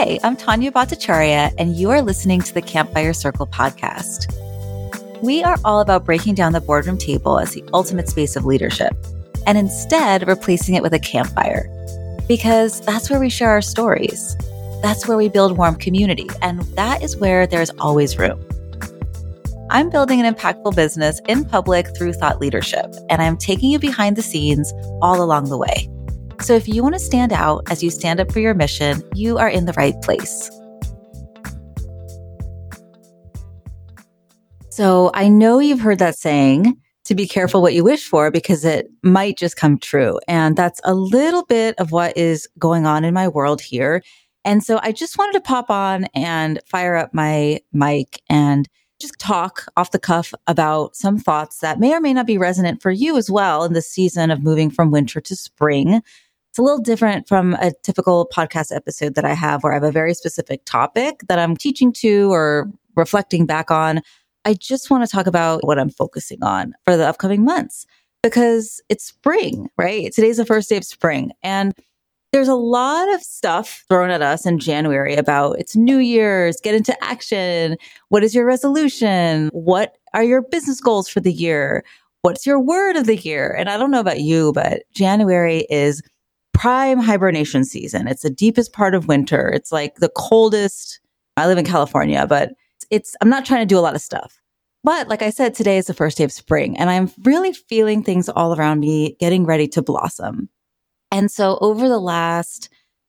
Hey, I'm Tanya Bhattacharya, and you are listening to the Campfire Circle podcast. We are all about breaking down the boardroom table as the ultimate space of leadership, and instead replacing it with a campfire. Because that's where we share our stories. That's where we build warm community, and that is where there's always room. I'm building an impactful business in public through thought leadership, and I'm taking you behind the scenes all along the way. So if you want to stand out as you stand up for your mission, you are in the right place. So I know you've heard that saying, to be careful what you wish for, because it might just come true. And that's a little bit of what is going on in my world here. And so I just wanted to pop on and fire up my mic and just talk off the cuff about some thoughts that may or may not be resonant for you as well in the season of moving from winter to spring. It's a little different from a typical podcast episode that I have where I have a very specific topic that I'm teaching to or reflecting back on. I just want to talk about what I'm focusing on for the upcoming months because it's spring, right? Today's the first day of spring. And there's a lot of stuff thrown at us in January about it's New Year's, get into action. What is your resolution? What are your business goals for the year? What's your word of the year? And I don't know about you, but January is prime hibernation season. It's the deepest part of winter. It's like the coldest. I live in California, but I'm not trying to do a lot of stuff. But like I said, today is the first day of spring and I'm really feeling things all around me getting ready to blossom. And so over the last,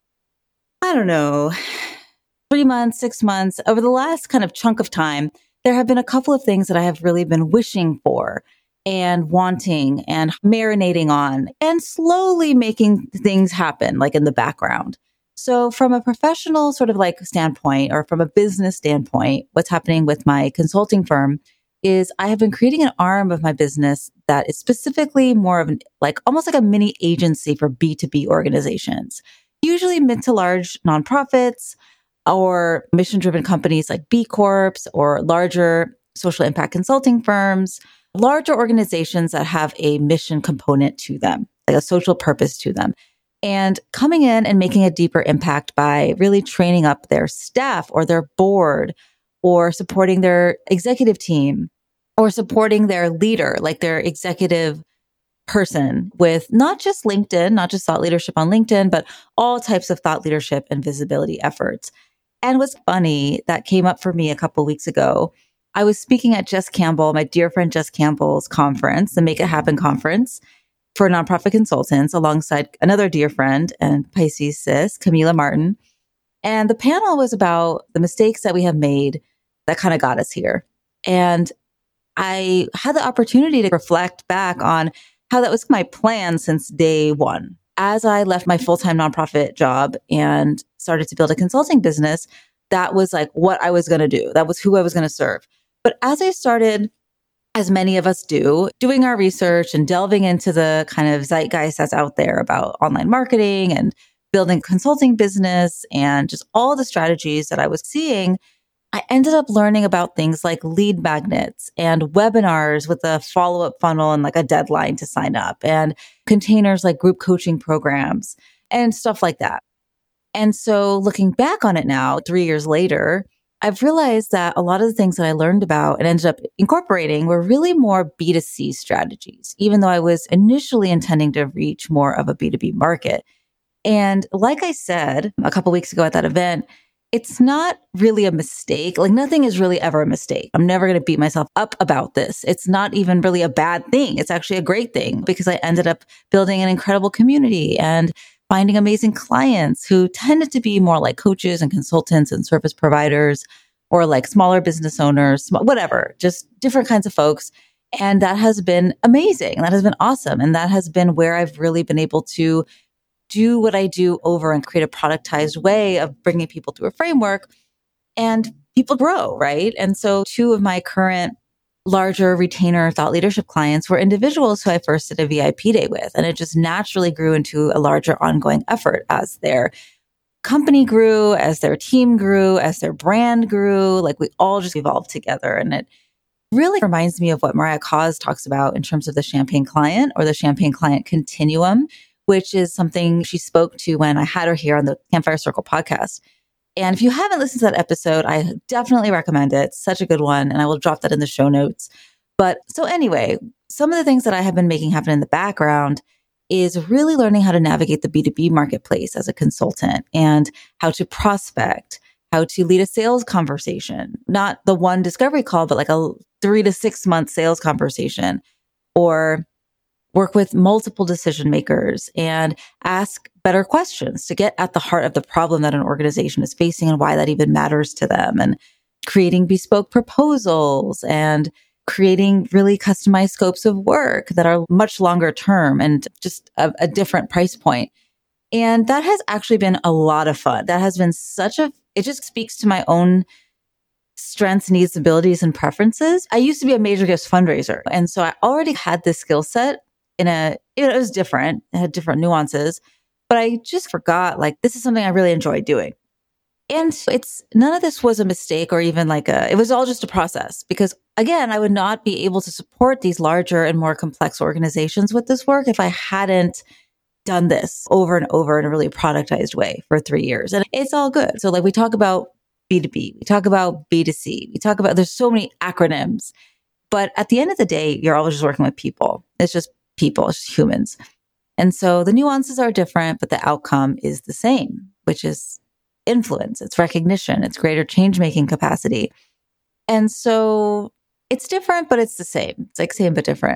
3 months, 6 months, over the last kind of chunk of time, there have been a couple of things that I have really been wishing for and wanting and marinating on and slowly making things happen like in the background. So from a professional sort of like standpoint or from a business standpoint, what's happening with my consulting firm is I have been creating an arm of my business that is specifically more of almost like a mini agency for B2B organizations, usually mid to large nonprofits or mission-driven companies like B Corps or larger social impact consulting firms, larger organizations that have a mission component to them, like a social purpose to them. And coming in and making a deeper impact by really training up their staff or their board or supporting their executive team or supporting their leader, like their executive person with not just LinkedIn, not just thought leadership on LinkedIn, but all types of thought leadership and visibility efforts. And what's funny that came up for me a couple of weeks ago, I was speaking at Jess Campbell, my dear friend Jess Campbell's conference, the Make It Happen conference for nonprofit consultants alongside another dear friend and Pisces sis, Camila Martin. And the panel was about the mistakes that we have made that kind of got us here. And I had the opportunity to reflect back on how that was my plan since day one. As I left my full-time nonprofit job and started to build a consulting business, that was like what I was going to do. That was who I was going to serve. But as I started, as many of us do, doing our research and delving into the kind of zeitgeist that's out there about online marketing and building a consulting business and just all the strategies that I was seeing, I ended up learning about things like lead magnets and webinars with a follow-up funnel and like a deadline to sign up and containers like group coaching programs and stuff like that. And so looking back on it now, 3 years later, I've realized that a lot of the things that I learned about and ended up incorporating were really more B2C strategies, even though I was initially intending to reach more of a B2B market. And like I said a couple of weeks ago at that event, it's not really a mistake. Like nothing is really ever a mistake. I'm never going to beat myself up about this. It's not even really a bad thing. It's actually a great thing because I ended up building an incredible community and finding amazing clients who tended to be more like coaches and consultants and service providers or like smaller business owners, whatever, just different kinds of folks. And that has been amazing. That has been awesome. And that has been where I've really been able to do what I do over and create a productized way of bringing people through a framework and people grow, right? And so 2 of my current larger retainer thought leadership clients were individuals who I first did a VIP day with. And it just naturally grew into a larger ongoing effort as their company grew, as their team grew, as their brand grew. Like we all just evolved together. And it really reminds me of what Mariah Cause talks about in terms of the champagne client or the champagne client continuum, which is something she spoke to when I had her here on the Campfire Circle podcast. And if you haven't listened to that episode, I definitely recommend it. It's such a good one. And I will drop that in the show notes. But so anyway, some of the things that I have been making happen in the background is really learning how to navigate the B2B marketplace as a consultant and how to prospect, how to lead a sales conversation, not the one discovery call, but like a 3 to 6 month sales conversation, or work with multiple decision makers and ask better questions to get at the heart of the problem that an organization is facing and why that even matters to them, and creating bespoke proposals and creating really customized scopes of work that are much longer term and just a different price point. And that has actually been a lot of fun. That has been it just speaks to my own strengths, needs, abilities, and preferences. I used to be a major gifts fundraiser. And so I already had this skill set it was different. It had different nuances, but I just forgot, like, this is something I really enjoy doing. And none of this was a mistake or even it was all just a process, because again, I would not be able to support these larger and more complex organizations with this work if I hadn't done this over and over in a really productized way for 3 years. And it's all good. So we talk about B2B, we talk about B2C, there's so many acronyms, but at the end of the day, you're always just working with people. It's just people, it's just humans. And so the nuances are different, but the outcome is the same, which is influence, it's recognition, it's greater change-making capacity. And so it's different, but it's the same. It's like same, but different.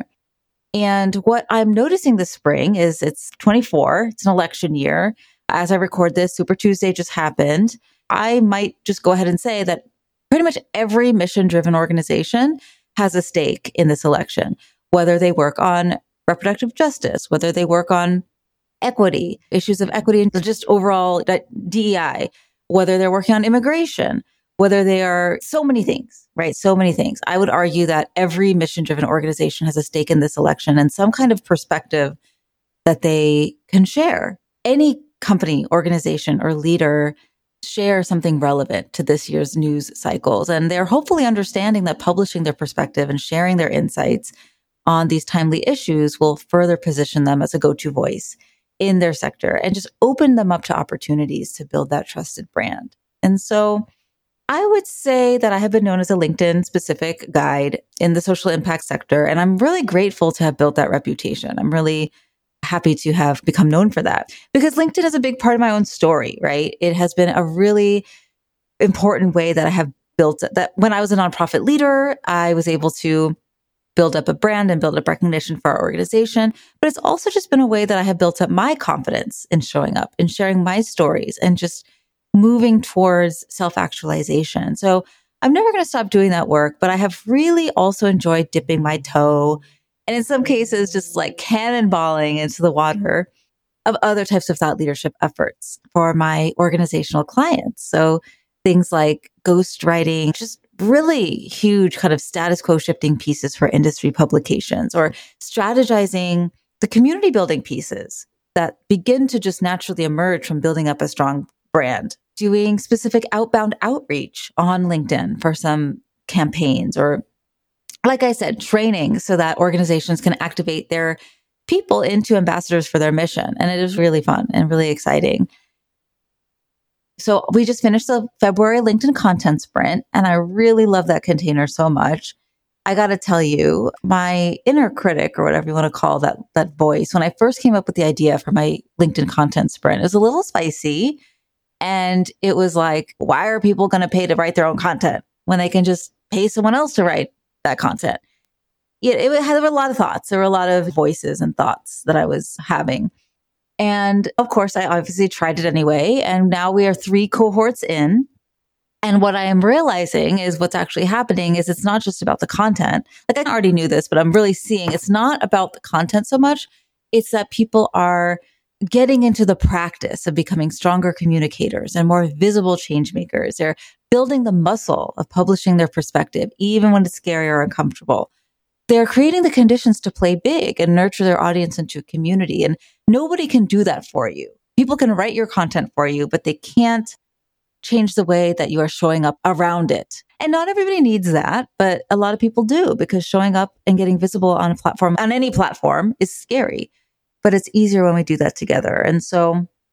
And what I'm noticing this spring is it's 24, it's an election year. As I record this, Super Tuesday just happened. I might just go ahead and say that pretty much every mission-driven organization has a stake in this election, whether they work on reproductive justice, whether they work on equity, issues of equity and just overall DEI, whether they're working on immigration, whether they are so many things, right? So many things. I would argue that every mission-driven organization has a stake in this election and some kind of perspective that they can share. Any company, organization, or leader share something relevant to this year's news cycles. And they're hopefully understanding that publishing their perspective and sharing their insights on these timely issues will further position them as a go-to voice in their sector and just open them up to opportunities to build that trusted brand. And so I would say that I have been known as a LinkedIn specific guide in the social impact sector. And I'm really grateful to have built that reputation. I'm really happy to have become known for that, because LinkedIn is a big part of my own story, right? It has been a really important way that I have built that. When I was a nonprofit leader, I was able to build up a brand and build up recognition for our organization. But it's also just been a way that I have built up my confidence in showing up and sharing my stories and just moving towards self-actualization. So I'm never going to stop doing that work, but I have really also enjoyed dipping my toe and in some cases just cannonballing into the water of other types of thought leadership efforts for my organizational clients. So things like ghostwriting, just really huge kind of status quo shifting pieces for industry publications, or strategizing the community building pieces that begin to just naturally emerge from building up a strong brand, doing specific outbound outreach on LinkedIn for some campaigns, or like I said, training so that organizations can activate their people into ambassadors for their mission. And it is really fun and really exciting. So we just finished the February LinkedIn content sprint, and I really love that container so much. I got to tell you, my inner critic, or whatever you want to call that voice, when I first came up with the idea for my LinkedIn content sprint, it was a little spicy. And it was like, why are people going to pay to write their own content when they can just pay someone else to write that content? There were a lot of thoughts. There were a lot of voices and thoughts that I was having. And of course, I obviously tried it anyway. And now we are 3 cohorts in. And what I am realizing is what's actually happening is it's not just about the content. I already knew this, but I'm really seeing it's not about the content so much. It's that people are getting into the practice of becoming stronger communicators and more visible change makers. They're building the muscle of publishing their perspective, even when it's scary or uncomfortable. They're creating the conditions to play big and nurture their audience into a community. And nobody can do that for you. People can write your content for you, but they can't change the way that you are showing up around it. And not everybody needs that, but a lot of people do, because showing up and getting visible on a platform, on any platform, is scary. But it's easier when we do that together. And so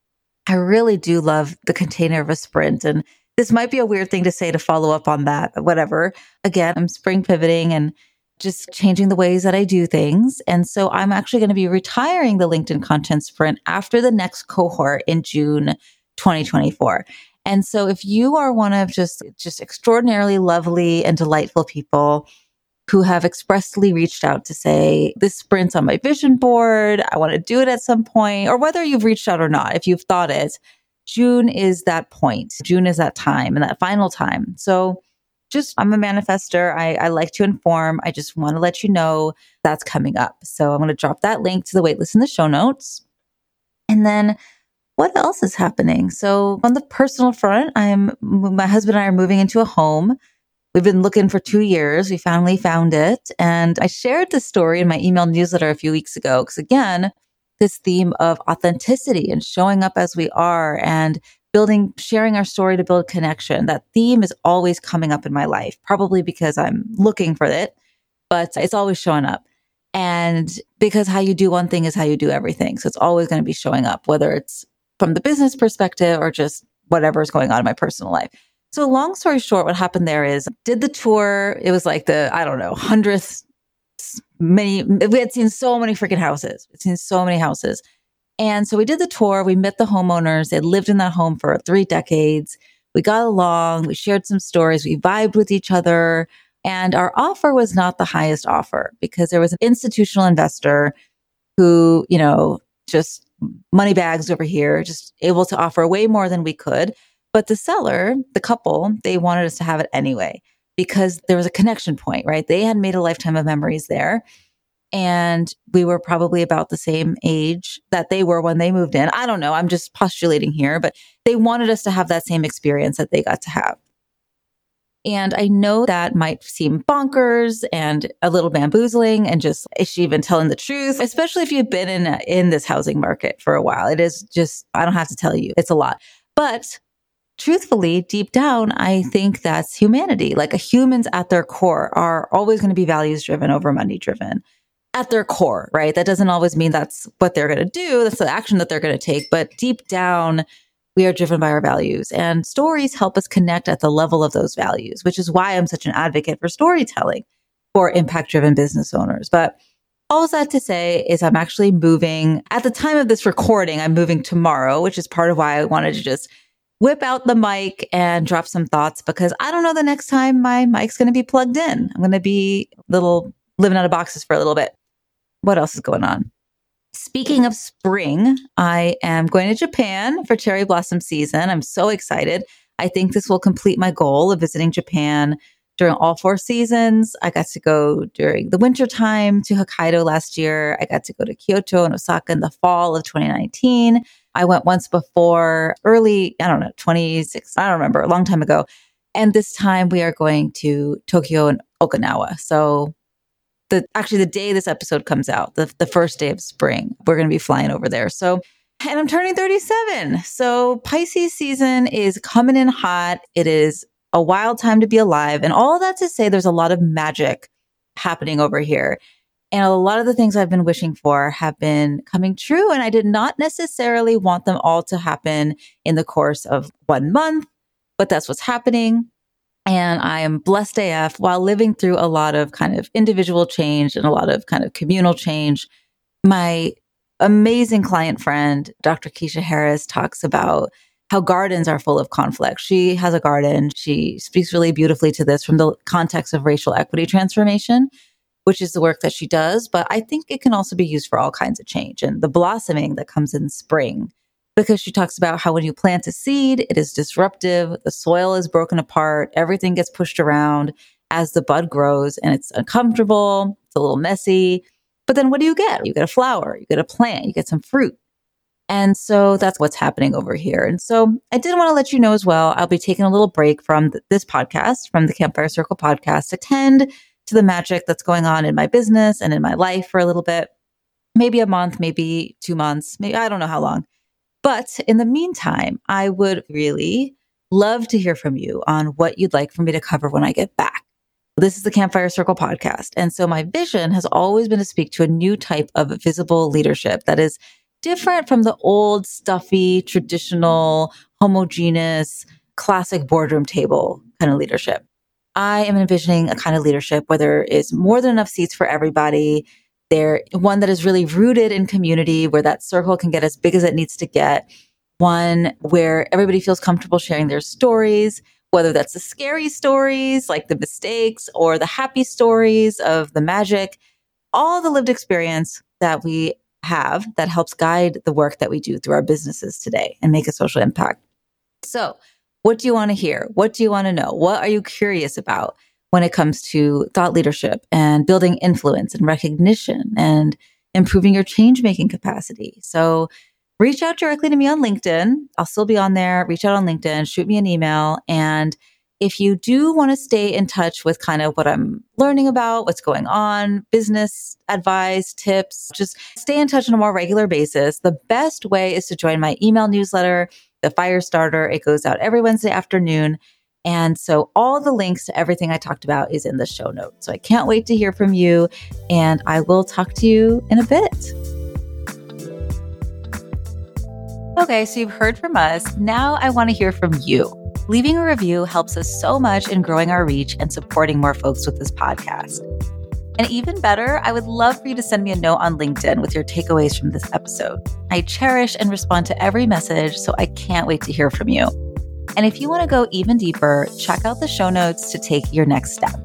I really do love the container of a sprint. And this might be a weird thing to say to follow up on that, but whatever. Again, I'm spring pivoting and just changing the ways that I do things. And so I'm actually going to be retiring the LinkedIn content sprint after the next cohort in June 2024. And so if you are one of just extraordinarily lovely and delightful people who have expressly reached out to say, this sprint's on my vision board, I want to do it at some point, or whether you've reached out or not, if you've thought it, June is that point. June is that time and that final time. So I'm a manifester. I like to inform. I just want to let you know that's coming up. So I'm going to drop that link to the waitlist in the show notes. And then what else is happening? So on the personal front, my husband and I are moving into a home. We've been looking for 2 years. We finally found it. And I shared this story in my email newsletter a few weeks ago. Because again, this theme of authenticity and showing up as we are and sharing our story to build connection. That theme is always coming up in my life, probably because I'm looking for it, but it's always showing up. And because how you do one thing is how you do everything. So it's always going to be showing up, whether it's from the business perspective or just whatever is going on in my personal life. So long story short, what happened there is did the tour. It was like the, 100th, we had seen so many freaking houses. We'd seen so many houses. And so we did the tour. We met the homeowners. They lived in that home for 3 decades. We got along. We shared some stories. We vibed with each other. And our offer was not the highest offer because there was an institutional investor who, just money bags over here, just able to offer way more than we could. But the seller, the couple, they wanted us to have it anyway because there was a connection point, right? They had made a lifetime of memories there. And we were probably about the same age that they were when they moved in. I don't know. I'm just postulating here, but they wanted us to have that same experience that they got to have. And I know that might seem bonkers and a little bamboozling and just, is she even telling the truth? Especially if you've been in this housing market for a while. It is just, I don't have to tell you, it's a lot. But truthfully, deep down, I think that's humanity. Like humans at their core are always going to be values driven over money driven. At their core, right? That doesn't always mean that's what they're going to do. That's the action that they're going to take. But deep down, we are driven by our values, and stories help us connect at the level of those values, which is why I'm such an advocate for storytelling for impact-driven business owners. But all that to say is I'm actually moving. At the time of this recording, I'm moving tomorrow, which is part of why I wanted to just whip out the mic and drop some thoughts because I don't know the next time my mic's going to be plugged in. I'm going to be living out of boxes for a little bit. What else is going on? Speaking of spring, I am going to Japan for cherry blossom season. I'm so excited. I think this will complete my goal of visiting Japan during all 4 seasons. I got to go during the winter time to Hokkaido last year. I got to go to Kyoto and Osaka in the fall of 2019. I went once before, 26, I don't remember, a long time ago. And this time we are going to Tokyo and Okinawa. So the day this episode comes out, the first day of spring, we're going to be flying over there. So, and I'm turning 37. So Pisces season is coming in hot. It is a wild time to be alive. And all that to say, there's a lot of magic happening over here. And a lot of the things I've been wishing for have been coming true. And I did not necessarily want them all to happen in the course of 1 month, but that's what's happening. And I am blessed AF while living through a lot of kind of individual change and a lot of kind of communal change. My amazing client friend, Dr. Keisha Harris, talks about how gardens are full of conflict. She has a garden. She speaks really beautifully to this from the context of racial equity transformation, which is the work that she does. But I think it can also be used for all kinds of change and the blossoming that comes in spring. Because she talks about how when you plant a seed, it is disruptive, the soil is broken apart, everything gets pushed around as the bud grows, and it's uncomfortable, it's a little messy. But then what do you get? You get a flower, you get a plant, you get some fruit. And so that's what's happening over here. And so I did want to let you know as well, I'll be taking a little break from this podcast, from the Campfire Circle podcast, to tend to the magic that's going on in my business and in my life for a little bit, maybe a month, maybe 2 months, maybe I don't know how long. But in the meantime, I would really love to hear from you on what you'd like for me to cover when I get back. This is the Campfire Circle podcast. And so my vision has always been to speak to a new type of visible leadership that is different from the old, stuffy, traditional, homogeneous, classic boardroom table kind of leadership. I am envisioning a kind of leadership where there is more than enough seats for everybody. One that is really rooted in community, where that circle can get as big as it needs to get. One where everybody feels comfortable sharing their stories, whether that's the scary stories like the mistakes or the happy stories of the magic, all the lived experience that we have that helps guide the work that we do through our businesses today and make a social impact. So, what do you want to hear? What do you want to know? What are you curious about when it comes to thought leadership and building influence and recognition and improving your change-making capacity? So reach out directly to me on LinkedIn. I'll still be on there. Reach out on LinkedIn, shoot me an email. And if you do want to stay in touch with kind of what I'm learning about, what's going on, business advice, tips, just stay in touch on a more regular basis. The best way is to join my email newsletter, the Firestarter. It goes out every Wednesday afternoon. And so all the links to everything I talked about is in the show notes. So I can't wait to hear from you, and I will talk to you in a bit. Okay, so you've heard from us. Now I want to hear from you. Leaving a review helps us so much in growing our reach and supporting more folks with this podcast. And even better, I would love for you to send me a note on LinkedIn with your takeaways from this episode. I cherish and respond to every message, so I can't wait to hear from you. And if you want to go even deeper, check out the show notes to take your next step.